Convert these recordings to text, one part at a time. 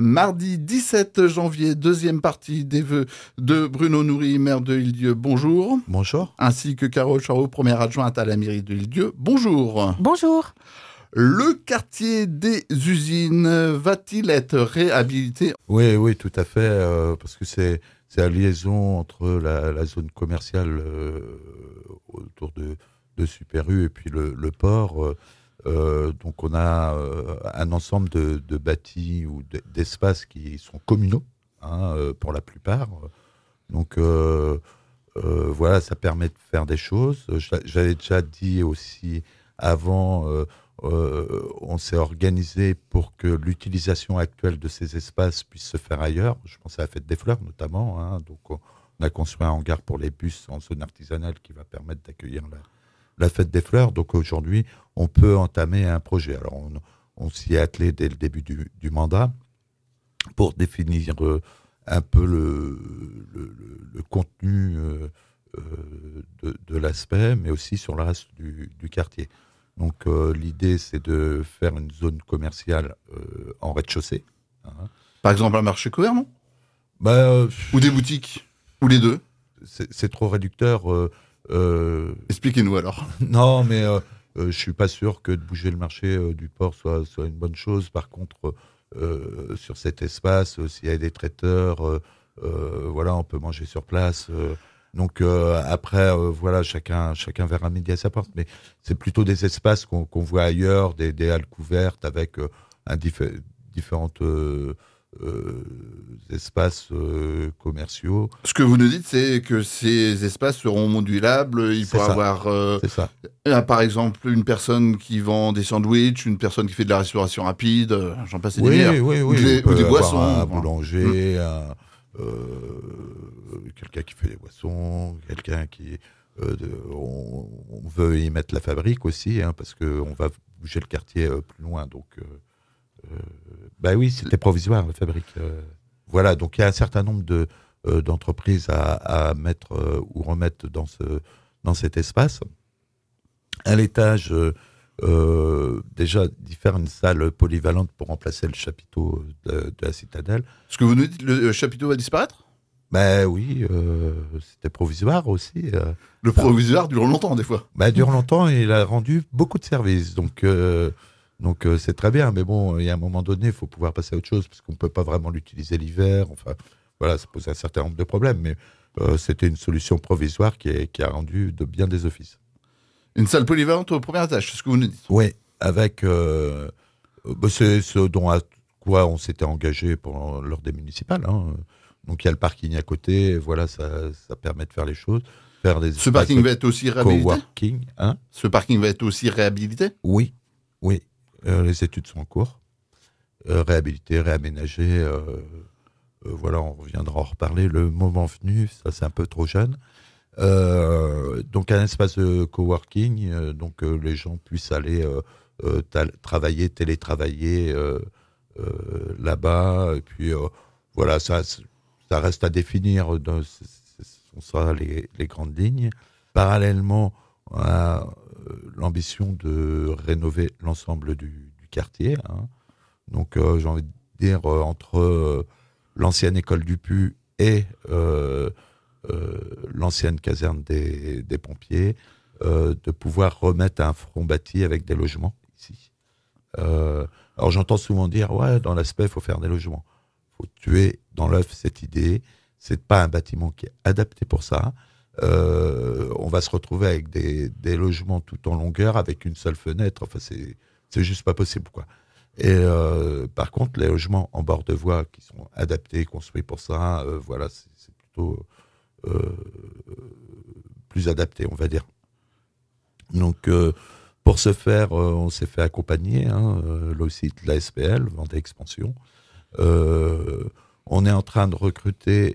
Mardi 17 janvier, deuxième partie des vœux de Bruno Noury, maire de Île-d'Yeu. Bonjour. Bonjour. Ainsi que Carole Charot, première adjointe à la mairie de Île-d'Yeu. Bonjour. Bonjour. Le quartier des usines va-t-il être réhabilité ? Oui, tout à fait, parce que c'est la liaison entre la zone commerciale autour de Super U et puis le port. Donc on a un ensemble de bâtis ou d'espaces qui sont communaux, pour la plupart. Donc voilà, ça permet de faire des choses. J'avais déjà dit aussi avant, on s'est organisé pour que l'utilisation actuelle de ces espaces puisse se faire ailleurs. Je pense à la Fête des Fleurs notamment. Donc on a construit un hangar pour les bus en zone artisanale qui va permettre d'accueillir la Fête des Fleurs. Donc aujourd'hui, on peut entamer un projet. Alors on s'y est attelé dès le début du mandat pour définir un peu le contenu de l'aspect, mais aussi sur le reste du quartier. Donc l'idée, c'est de faire une zone commerciale en rez-de-chaussée. Par exemple, un marché couvert, non ? Ou Ou des boutiques ? Ou les deux ? C'est trop réducteur. Expliquez-nous alors. Non, mais je suis pas sûr que de bouger le marché du port soit une bonne chose. Par contre, sur cet espace, s'il y a des traiteurs, voilà, on peut manger sur place. Donc après, voilà, chacun verra midi à sa porte. Mais c'est plutôt des espaces qu'on voit ailleurs, des halles couvertes avec différentes espaces commerciaux. Ce que vous nous dites, c'est que ces espaces seront modulables. Il pourra avoir, c'est ça. Par exemple, une personne qui vend des sandwichs, une personne qui fait de la restauration rapide, j'en passe des meilleurs. Oui. Ou des boissons. Un boulanger, quelqu'un qui fait des boissons, quelqu'un qui... on veut y mettre la fabrique aussi, parce qu'on va bouger le quartier plus loin. Donc, oui, c'était provisoire, la fabrique. Voilà, donc il y a un certain nombre d'entreprises à mettre ou remettre dans cet espace. À l'étage, déjà d'y faire une salle polyvalente pour remplacer le chapiteau de la citadelle. Ce que vous nous dites, le chapiteau va disparaître ? Oui, c'était provisoire aussi. Le provisoire dure longtemps, des fois. Dure longtemps et il a rendu beaucoup de services. Donc c'est très bien. Mais bon, il y a un moment donné, il faut pouvoir passer à autre chose parce qu'on ne peut pas vraiment l'utiliser l'hiver. Enfin, voilà, ça pose un certain nombre de problèmes. Mais c'était une solution provisoire qui a rendu de bien des offices. Une salle polyvalente au premier étage, c'est ce que vous nous dites ? Oui, avec... c'est ce dont à quoi on s'était engagé lors des municipales. Donc il y a le parking à côté, voilà, ça permet de faire les choses. Ce parking va être aussi réhabilité ? Coworking, Ce parking va être aussi réhabilité ? Oui. Les études sont en cours. Réhabilité, réaménagé, voilà, on reviendra en reparler. Le moment venu, ça c'est un peu trop jeune. Donc un espace de coworking, donc les gens puissent aller télétravailler là-bas. Et puis voilà, ça reste à définir. Ce sera les grandes lignes. Parallèlement à l'ambition de rénover l'ensemble du quartier. Donc j'ai envie de dire entre l'ancienne école du Pu et l'ancienne caserne des pompiers, de pouvoir remettre un front bâti avec des logements ici. Alors j'entends souvent dire dans l'aspect il faut faire des logements. Il faut tuer dans l'œuf cette idée. C'est pas un bâtiment qui est adapté pour ça. On va se retrouver avec des logements tout en longueur avec une seule fenêtre. Enfin c'est juste pas possible quoi. Et par contre les logements en bord de voie qui sont adaptés, construits pour ça, voilà c'est plutôt plus adapté, on va dire. Donc, pour ce faire, on s'est fait accompagner, là aussi de la SPL, Vendée Expansion. On est en train de recruter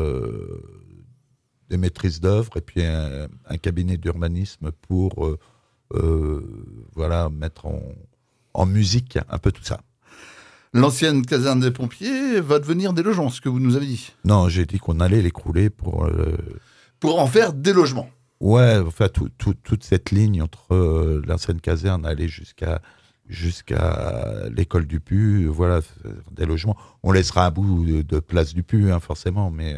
des maîtrises d'œuvre et puis un cabinet d'urbanisme pour voilà, mettre en musique un peu tout ça. L'ancienne caserne des pompiers va devenir des logements, ce que vous nous avez dit. Non, j'ai dit qu'on allait l'écrouler pour en faire des logements. Ouais, enfin toute cette ligne entre l'ancienne caserne aller jusqu'à jusqu'à l'école du Pu, voilà, des logements. On laissera un bout de place du Pu, hein, forcément, mais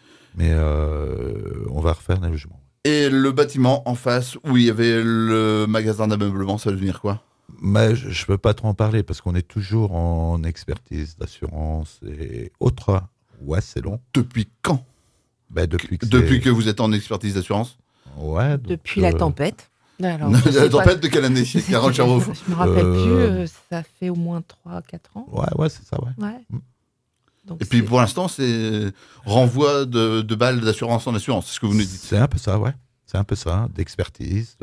on va refaire des logements. Et le bâtiment en face où il y avait le magasin d'ameublement, ça va devenir quoi? Mais je ne veux pas trop en parler parce qu'on est toujours en expertise d'assurance et autres. Ouais, c'est long. Depuis quand? Depuis que vous êtes en expertise d'assurance? Ouais. Depuis la tempête. Alors, la tempête de quelle année, Carole Charouf? Je me rappelle plus, ça fait au moins 3-4 ans. Ouais, c'est ça, ouais. Donc Et puis pour l'instant, c'est renvoi de balles d'assurance en assurance, c'est ce que vous nous dites. C'est un peu ça, ouais. C'est un peu ça, d'expertise,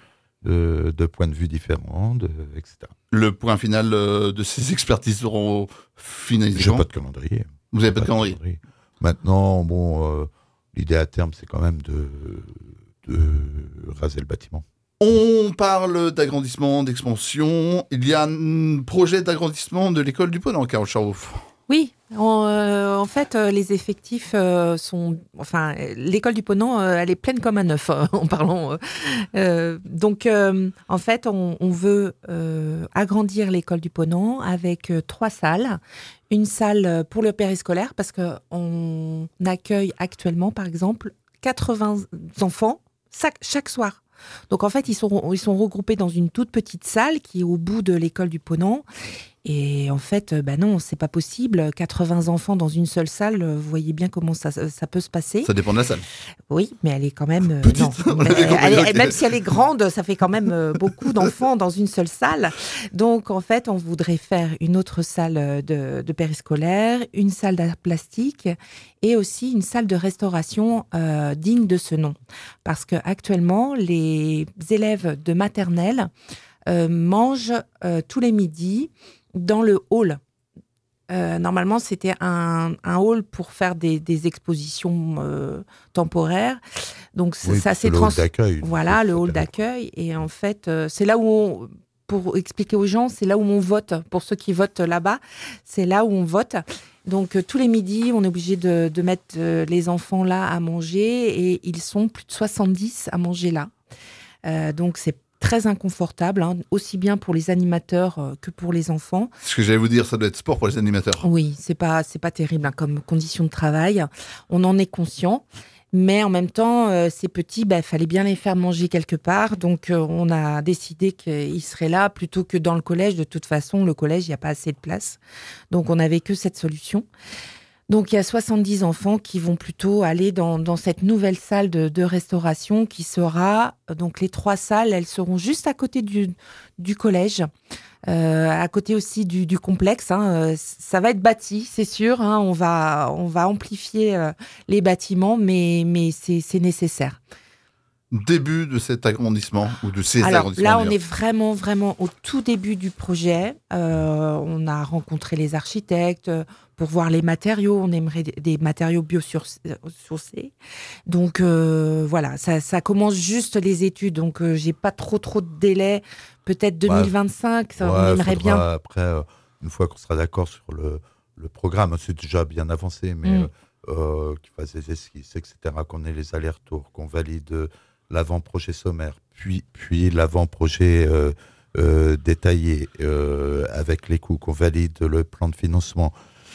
de points de vue différents, etc. Le point final de ces expertises seront finalisés. J'ai pas de calendrier. Vous n'avez pas de calendrier. Maintenant, bon, l'idée à terme, c'est quand même de raser le bâtiment. On parle d'agrandissement, d'expansion. Il y a un projet d'agrandissement de l'école du Ponant, Carole Charouf. Oui, en fait, les effectifs sont... Enfin, l'école du Ponant, elle est pleine comme un œuf, en parlant. Donc, en fait, on veut agrandir l'école du Ponant avec 3 salles. Une salle pour le périscolaire, parce qu'on accueille actuellement, par exemple, 80 enfants chaque soir. Donc, en fait, ils sont regroupés dans une toute petite salle qui est au bout de l'école du Ponant. Et en fait, non, c'est pas possible. 80 enfants dans une seule salle, vous voyez bien comment ça peut se passer. Ça dépend de la salle. Oui, mais elle est quand même... petite. Non, même si elle est grande, ça fait quand même beaucoup d'enfants dans une seule salle. Donc, en fait, on voudrait faire une autre salle de périscolaire, une salle d'art plastique et aussi une salle de restauration digne de ce nom. Parce qu'actuellement, les élèves de maternelle mangent tous les midis dans le hall. Normalement, c'était un hall pour faire des expositions temporaires. Donc, oui, ça c'est le hall d'accueil. Voilà, le hall d'accueil. Et en fait, c'est là où pour expliquer aux gens, c'est là où on vote. Pour ceux qui votent là-bas, c'est là où on vote. Donc, tous les midis, on est obligé de mettre les enfants là à manger. Et ils sont plus de 70 à manger là. Donc, c'est très inconfortable, hein, aussi bien pour les animateurs que pour les enfants. Ce que j'allais vous dire, ça doit être sport pour les animateurs. Oui, c'est pas terrible hein, comme condition de travail. On en est conscient. Mais en même temps, ces petits, fallait bien les faire manger quelque part. Donc, on a décidé qu'ils seraient là plutôt que dans le collège. De toute façon, le collège, il n'y a pas assez de place. Donc, on n'avait que cette solution. Donc, il y a 70 enfants qui vont plutôt aller dans cette nouvelle salle de restauration qui sera... Donc, les 3 salles, elles seront juste à côté du collège, à côté aussi du complexe. Hein. Ça va être bâti, c'est sûr. Hein. On va amplifier les bâtiments, mais c'est nécessaire. Début de cet agrandissement ou de ces Alors agrandissements. là, on est vraiment, vraiment au tout début du projet. On a rencontré les architectes pour voir les matériaux. On aimerait des matériaux biosourcés. Donc voilà, ça commence juste les études. Donc j'ai pas trop de délai. Peut-être 2025, on aimerait bien. Après, une fois qu'on sera d'accord sur le programme, c'est déjà bien avancé, mais qu'il fasse des esquisses, etc., qu'on ait les allers-retours, qu'on valide l'avant-projet sommaire, puis l'avant-projet détaillé avec les coûts, qu'on valide le plan de financement.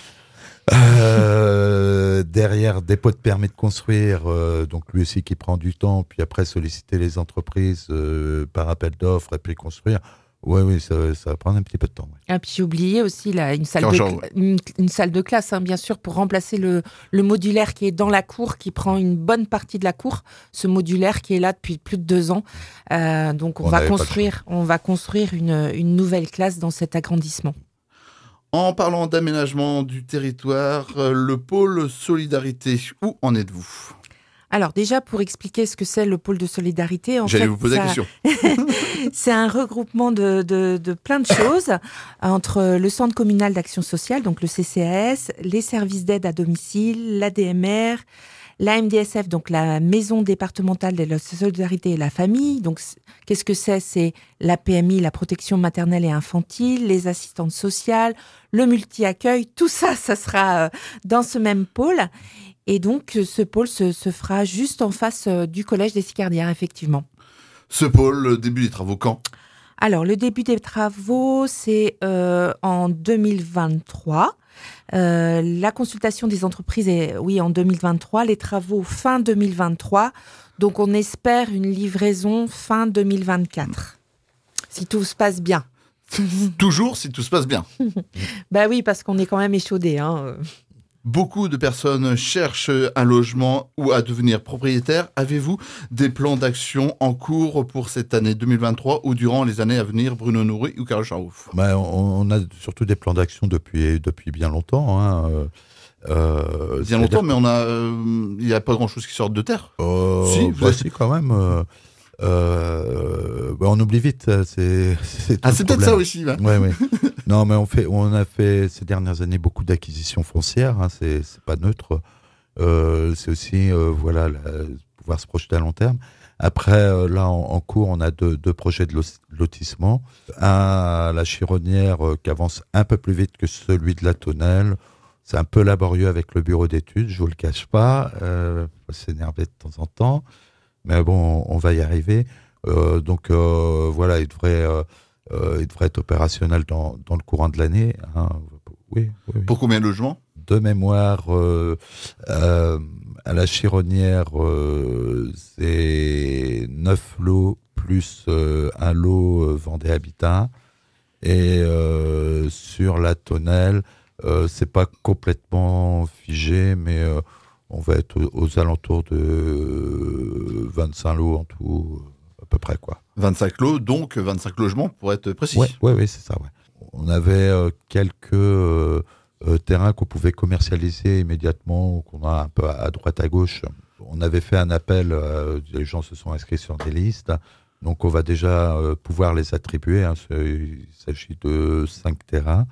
Derrière, dépôt de permis de construire, donc lui aussi qui prend du temps, puis après solliciter les entreprises par appel d'offres et puis construire. Oui, ça va prendre un petit peu de temps. Ouais. Et puis j'ai oublié aussi là, une salle de classe, hein, bien sûr, pour remplacer le modulaire qui est dans la cour, qui prend une bonne partie de la cour. Ce modulaire qui est là depuis plus de 2 ans. Donc on va construire une nouvelle classe dans cet agrandissement. En parlant d'aménagement du territoire, le pôle solidarité, où en êtes-vous ? Alors déjà, pour expliquer ce que c'est le pôle de solidarité, J'allais vous poser la question. C'est un regroupement de plein de choses entre le Centre communal d'action sociale, donc le CCAS, les services d'aide à domicile, l'ADMR, la MDSF, donc la Maison départementale de la solidarité et la famille. Donc, qu'est-ce que c'est ? C'est la PMI, la protection maternelle et infantile, les assistantes sociales, le multi-accueil. Tout ça, ça sera dans ce même pôle. Et donc, ce pôle se fera juste en face du collège des Sicardières, effectivement. Ce pôle, début des travaux quand ? Alors, le début des travaux, c'est en 2023. La consultation des entreprises est, oui, en 2023. Les travaux, fin 2023. Donc, on espère une livraison fin 2024. Si tout se passe bien. Toujours si tout se passe bien. Bah oui, parce qu'on est quand même échaudés, hein. Beaucoup de personnes cherchent un logement ou à devenir propriétaire. Avez-vous des plans d'action en cours pour cette année 2023 ou durant les années à venir, Bruno Noury ou Carole Charouf? On a surtout des plans d'action depuis bien longtemps. Hein. Bien longtemps, mais il n'y a pas grand-chose qui sort de terre. Si, quand même. On oublie vite. C'est peut-être ça aussi. Hein. Ouais. Non, mais on a fait ces dernières années beaucoup d'acquisitions foncières. Hein, c'est pas neutre. C'est aussi pouvoir se projeter à long terme. Après, là, en cours, on a deux projets de lotissement. Un à la Chironnière qui avance un peu plus vite que celui de la Tonnelle. C'est un peu laborieux avec le bureau d'études, je vous le cache pas. Faut s'énerver de temps en temps. Mais bon, on va y arriver. Il devrait être opérationnel dans le courant de l'année. Hein. Oui. Pour combien de logements? De mémoire, à la Chironnière, c'est 9 lots plus un lot Vendée Habitat. Et sur la Tonnelle, c'est pas complètement figé, mais on va être aux alentours de 25 lots en tout, à peu près, quoi. 25 lots, donc 25 logements pour être précis. Oui, c'est ça, ouais. On avait quelques terrains qu'on pouvait commercialiser immédiatement, qu'on a un peu à droite, à gauche. On avait fait un appel, les gens se sont inscrits sur des listes, donc on va déjà pouvoir les attribuer. Hein. Il s'agit de 5 terrains.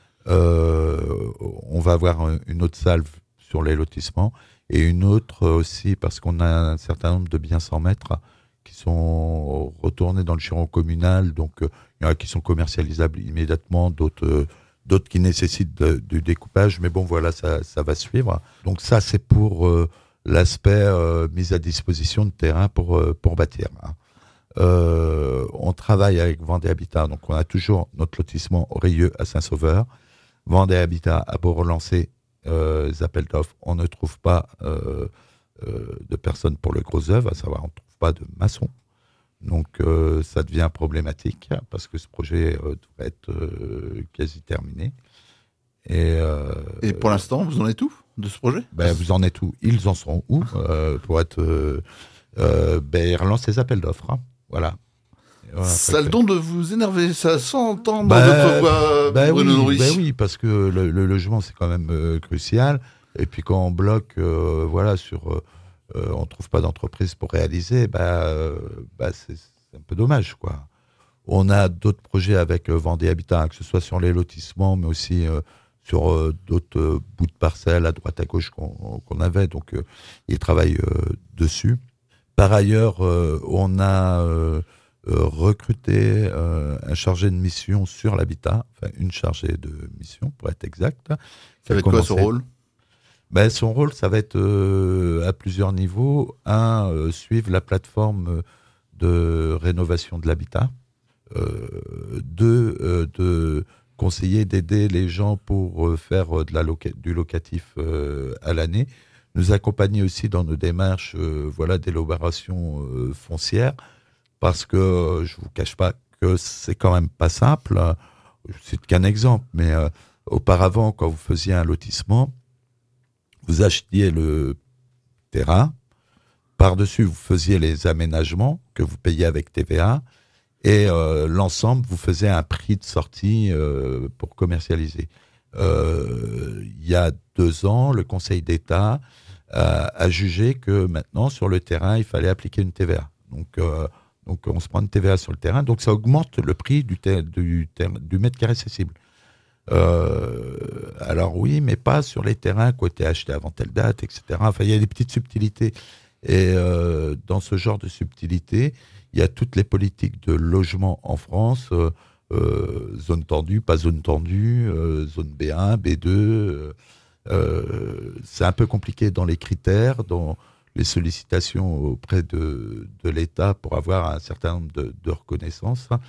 On va avoir une autre salle sur les lotissements et une autre aussi parce qu'on a un certain nombre de biens sans maître qui sont retournés dans le giron communal, donc il y en a qui sont commercialisables immédiatement, d'autres qui nécessitent du découpage, mais bon voilà, ça va suivre. Donc ça c'est pour l'aspect mise à disposition de terrain pour bâtir. On travaille avec Vendée Habitat, donc on a toujours notre lotissement Aurieux à Saint-Sauveur. Vendée Habitat a beau relancer les appels d'offres, on ne trouve pas de personnes pour le gros œuvre, à savoir on ne trouve pas de maçons. Donc ça devient problématique parce que ce projet devrait être quasi terminé. Et pour l'instant, vous en êtes où de ce projet? Vous en êtes où? Ils en sont où pour être ils relancent les appels d'offres. Hein. Voilà. Ça a le don de vous énerver, ça s'entend dans votre voix, Bruno Noury. Oui, parce que le logement, c'est quand même crucial. Et puis quand on bloque, on ne trouve pas d'entreprise pour réaliser, c'est un peu dommage, quoi. On a d'autres projets avec Vendée Habitat, hein, que ce soit sur les lotissements, mais aussi sur d'autres bouts de parcelles à droite à gauche qu'on avait. Donc, ils travaillent dessus. Par ailleurs, on a recruté un chargé de mission sur l'habitat, enfin une chargée de mission pour être exact. Ça va être quoi son rôle? Son rôle, ça va être à plusieurs niveaux. Suivre la plateforme de rénovation de l'habitat. De conseiller, d'aider les gens pour faire du locatif à l'année. Nous accompagner aussi dans nos démarches d'élaboration foncière, parce que je vous cache pas que c'est quand même pas simple. C'est qu'un exemple, mais auparavant, quand vous faisiez un lotissement, vous achetiez le terrain, par-dessus vous faisiez les aménagements que vous payiez avec TVA, et l'ensemble vous faisait un prix de sortie pour commercialiser. Il y a 2 ans, le Conseil d'État a jugé que maintenant, sur le terrain, il fallait appliquer une TVA. Donc on se prend une TVA sur le terrain, donc ça augmente le prix du mètre carré cessible. Alors oui, mais pas sur les terrains qui ont été achetés avant telle date, etc. Enfin, il y a des petites subtilités. Et dans ce genre de subtilités, il y a toutes les politiques de logement en France, zone tendue, pas zone tendue, zone B1, B2. C'est un peu compliqué dans les critères, dans les sollicitations auprès de l'État pour avoir un certain nombre de reconnaissances.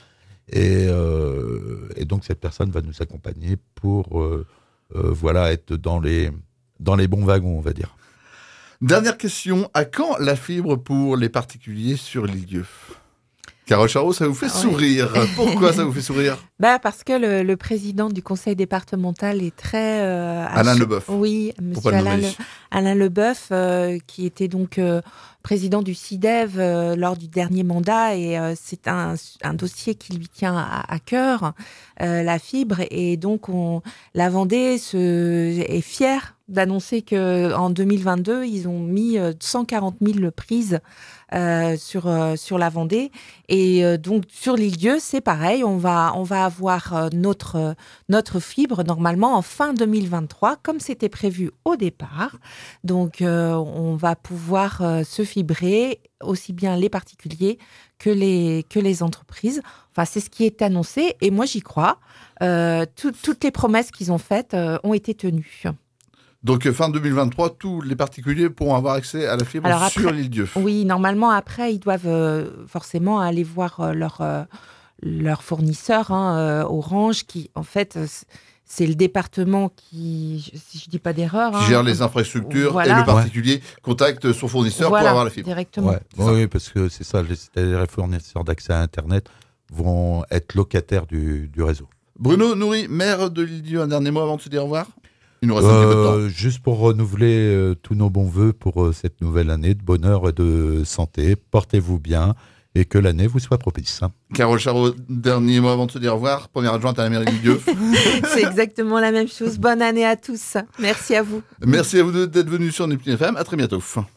Et donc cette personne va nous accompagner pour être dans les bons wagons, on va dire. Dernière question, à quand la fibre pour les particuliers sur l'Île-Dieu ? Carole Charot, ça vous fait sourire. Pourquoi ça vous fait sourire ? Parce que le président du conseil départemental est très... Alain Leboeuf. Oui, monsieur Alain Leboeuf, qui était donc président du CIDEV lors du dernier mandat. Et c'est un dossier qui lui tient à cœur, la fibre. Et donc, la Vendée est fière d'annoncer qu'en 2022, ils ont mis 140 000 prises sur la Vendée. Et donc, sur l'Île-Dieu, c'est pareil. On va avoir notre fibre normalement en fin 2023, comme c'était prévu au départ. Donc, on va pouvoir se fibrer, aussi bien les particuliers que les entreprises. Enfin, c'est ce qui est annoncé. Et moi, j'y crois. Toutes les promesses qu'ils ont faites ont été tenues. Donc, fin 2023, tous les particuliers pourront avoir accès à la fibre sur l'Île-Dieu. Oui, normalement, après, ils doivent forcément aller voir leur fournisseur, Orange, qui, en fait, c'est le département qui, si je ne dis pas d'erreur... Qui gère les infrastructures et le particulier contacte son fournisseur pour avoir la fibre. Directement. Ouais. Oui, parce que c'est ça, c'est-à-dire les fournisseurs d'accès à Internet vont être locataires du réseau. Bruno Noury, maire de l'Île-Dieu, un dernier mot avant de se dire au revoir ? Il nous reste un petit peu de temps. Juste pour renouveler tous nos bons voeux pour cette nouvelle année de bonheur et de santé. Portez-vous bien et que l'année vous soit propice. Carole Charot, dernier mot avant de se dire au revoir. Première adjointe à la mairie de l'Île-Dieu. C'est exactement la même chose. Bonne année à tous. Merci à vous. Merci à vous deux d'être venus sur Neptune FM. À très bientôt.